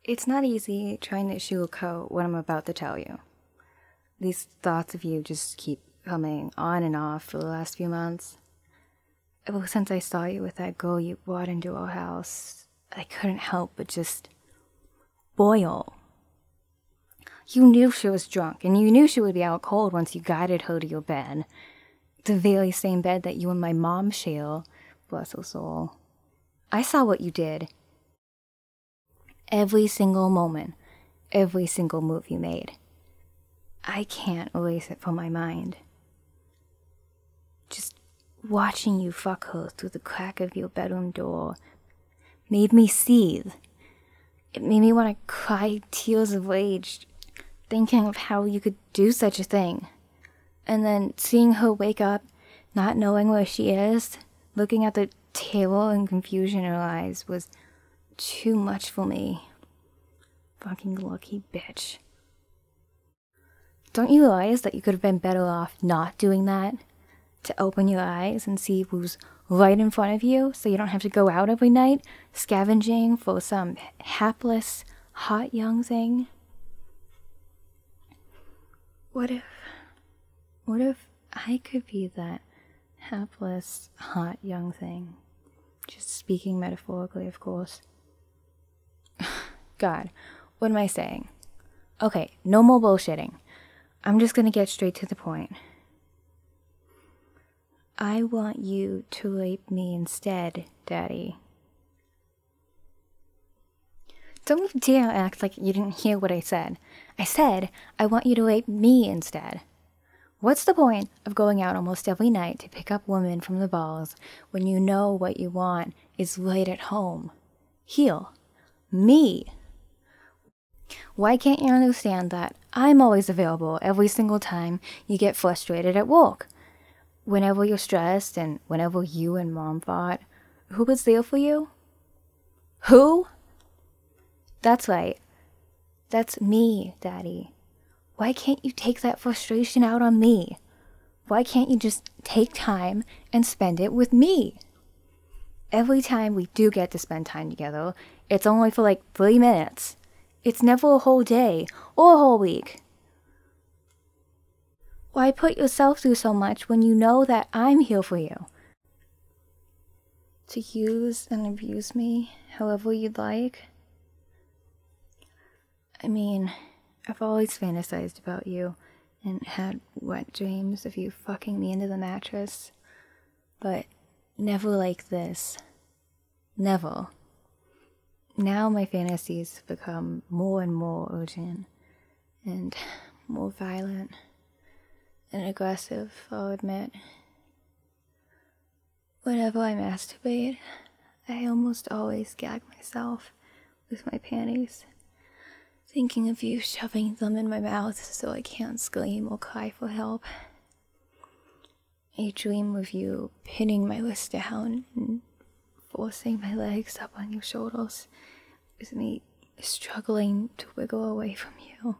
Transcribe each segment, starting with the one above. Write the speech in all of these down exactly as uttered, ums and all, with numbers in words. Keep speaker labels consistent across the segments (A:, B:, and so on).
A: It's not easy trying to sugarcoat what I'm about to tell you. These thoughts of you just keep coming on and off for the last few months. Ever since I saw you with that girl you brought into our house, I couldn't help but just boil. You knew she was drunk, and you knew she would be out cold once you guided her to your bed. The very same bed that you and my mom share, bless her soul. I saw what you did. Every single moment, every single move you made. I can't erase it from my mind. Just watching you fuck her through the crack of your bedroom door made me seethe. It made me want to cry tears of rage, thinking of how you could do such a thing. And then seeing her wake up, not knowing where she is, looking at the terror and confusion in her eyes was too much for me. Fucking lucky bitch. Don't you realize that you could have been better off not doing that? To open your eyes and see who's right in front of you so you don't have to go out every night scavenging for some hapless, hot young thing? What if... What if I could be that hapless, hot young thing? Just speaking metaphorically, of course. God, what am I saying? Okay, no more bullshitting. I'm just gonna get straight to the point. I want you to rape me instead, Daddy. Don't you dare act like you didn't hear what I said. I said, I want you to rape me instead. What's the point of going out almost every night to pick up women from the balls when you know what you want is right at home? Here. Me. Why can't you understand that I'm always available every single time you get frustrated at work? Whenever you're stressed and whenever you and Mom fought, who was there for you? Who? That's right. That's me, Daddy. Why can't you take that frustration out on me? Why can't you just take time and spend it with me? Every time we do get to spend time together, it's only for like three minutes. It's never a whole day or a whole week. Why put yourself through so much when you know that I'm here for you? To use and abuse me however you'd like? I mean, I've always fantasized about you and had wet dreams of you fucking me into the mattress, but never like this. Never. Now my fantasies have become more and more urgent and more violent and aggressive, I'll admit. Whenever I masturbate, I almost always gag myself with my panties, thinking of you shoving them in my mouth so I can't scream or cry for help. I dream of you pinning my wrist down and forcing my legs up on your shoulders, with me struggling to wiggle away from you.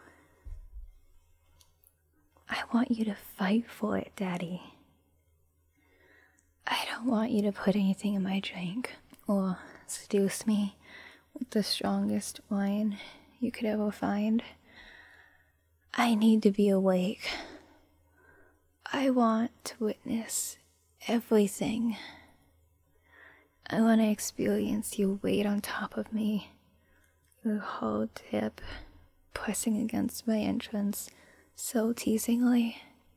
A: I want you to fight for it, Daddy. I don't want you to put anything in my drink or seduce me with the strongest wine you could ever find. I need to be awake. I want to witness everything. I want to experience your weight on top of me, your whole tip pressing against my entrance so teasingly.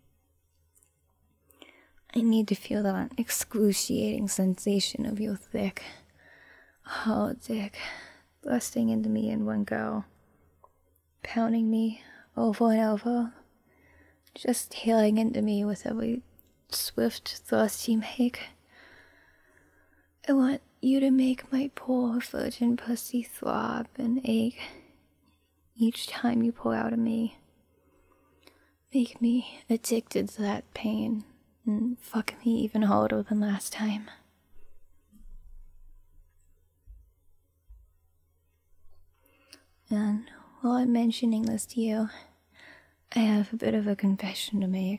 A: I need to feel that excruciating sensation of your thick, hard dick thrusting into me in one go, pounding me over and over, just tearing into me with every swift thrust you make. I want you to make my poor virgin pussy throb and ache each time you pull out of me. Make me addicted to that pain and fuck me even harder than last time. And while I'm mentioning this to you, I have a bit of a confession to make.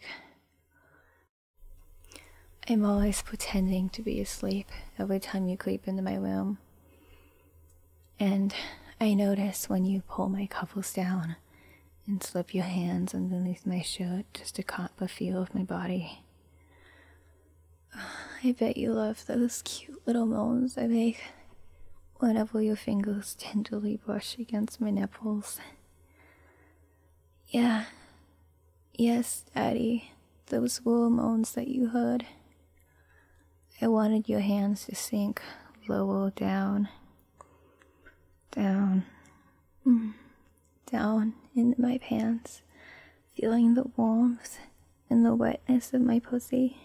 A: I'm always pretending to be asleep every time you creep into my room. And I notice when you pull my cuffs down and slip your hands underneath my shirt just to cop a feel of my body. I bet you love those cute little moans I make whenever your fingers tenderly brush against my nipples. Yeah. Yes, Daddy, those were moans that you heard. I wanted your hands to sink lower down, down, mm, down into my pants, feeling the warmth and the wetness of my pussy.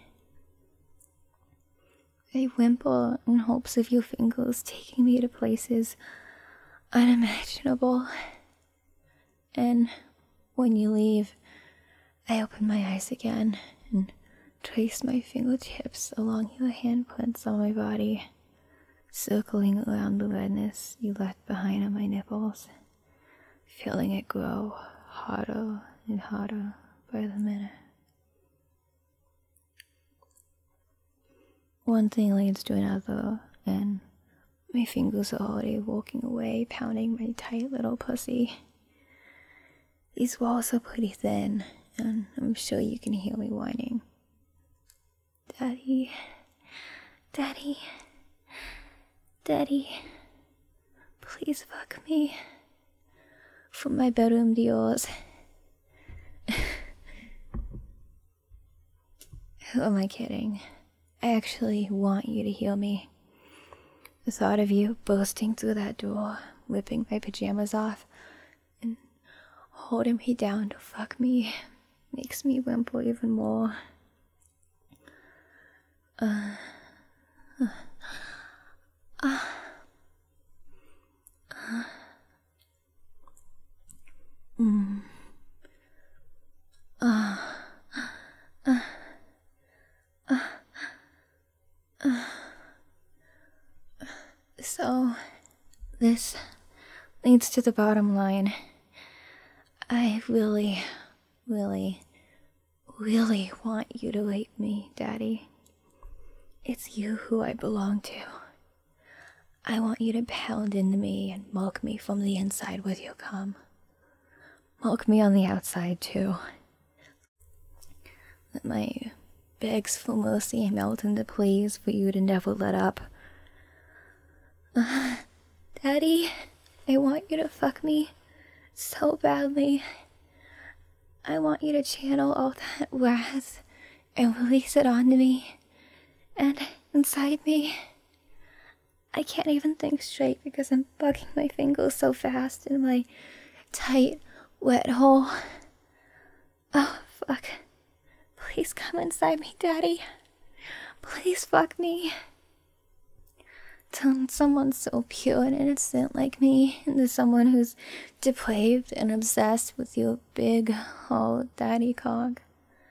A: I whimper in hopes of your fingers taking me to places unimaginable. And when you leave, I open my eyes again and trace my fingertips along your handprints on my body, circling around the redness you left behind on my nipples, feeling it grow harder and harder by the minute. One thing leads to another, and my fingers are already walking away, pounding my tight little pussy. These walls are pretty thin, and I'm sure you can hear me whining. Daddy, Daddy, Daddy, please fuck me. From my bedroom to yours. Who am I kidding? I actually want you to heal me. The thought of you bursting through that door, ripping my pajamas off, and holding me down to fuck me makes me whimper even more. Uh, uh, uh, uh, mm, uh, uh, uh, uh. So, this leads to the bottom line. I really, really, really want you to rape me, Daddy. It's you who I belong to. I want you to pound into me and milk me from the inside with your cum. Milk me on the outside, too. Let my begs for mercy melt into pleas for you to never let up. Uh, Daddy, I want you to fuck me so badly. I want you to channel all that wrath and release it onto me and inside me. I can't even think straight because I'm bugging my fingers so fast in my tight, wet hole. Oh, fuck. Please come inside me, Daddy. Please fuck me. Turn someone so pure and innocent like me into someone who's depraved and obsessed with your big, old daddy cock.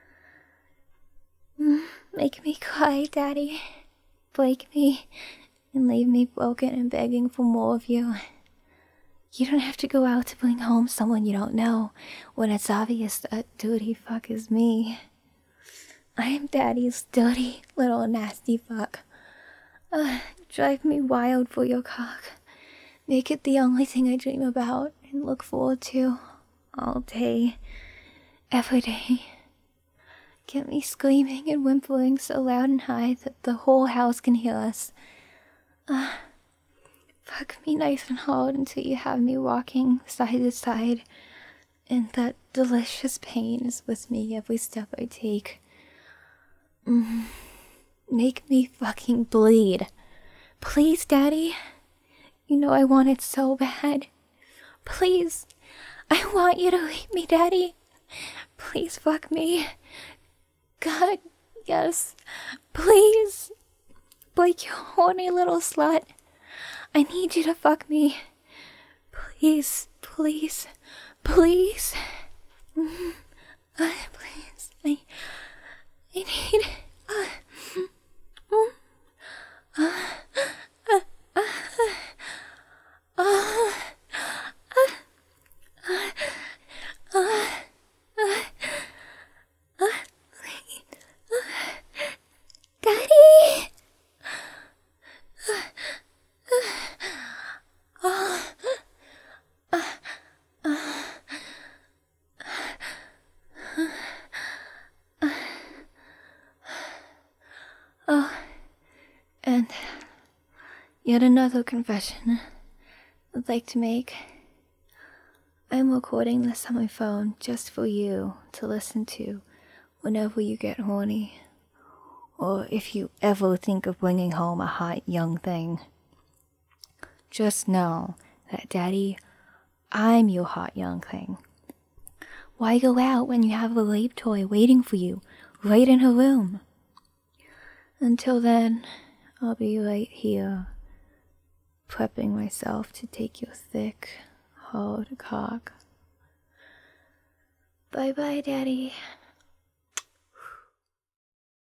A: Make me cry, Daddy. Break me and leave me broken and begging for more of you. You don't have to go out to bring home someone you don't know when it's obvious that dirty fuck is me. I am Daddy's dirty little nasty fuck. Uh, drive me wild for your cock. Make it the only thing I dream about and look forward to all day, every day. Get me screaming and whimpering so loud and high that the whole house can hear us. Uh, fuck me nice and hard until you have me walking side to side, and that delicious pain is with me every step I take. Mm. Make me fucking bleed. Please, Daddy. You know I want it so bad. Please. I want you to rape me, Daddy. Please fuck me. God, yes. Please. Like you horny little slut. I need you to fuck me. Please, please, please. Mm. Uh, please. I, I need... Uh, Daddy! Yet another confession I'd like to make. I'm recording this on my phone just for you to listen to whenever you get horny, or if you ever think of bringing home a hot young thing. Just know that, Daddy, I'm your hot young thing. Why go out when you have a rape toy waiting for you right in her room? Until then, I'll be right here, prepping myself to take your thick, hard cock. Bye-bye, Daddy.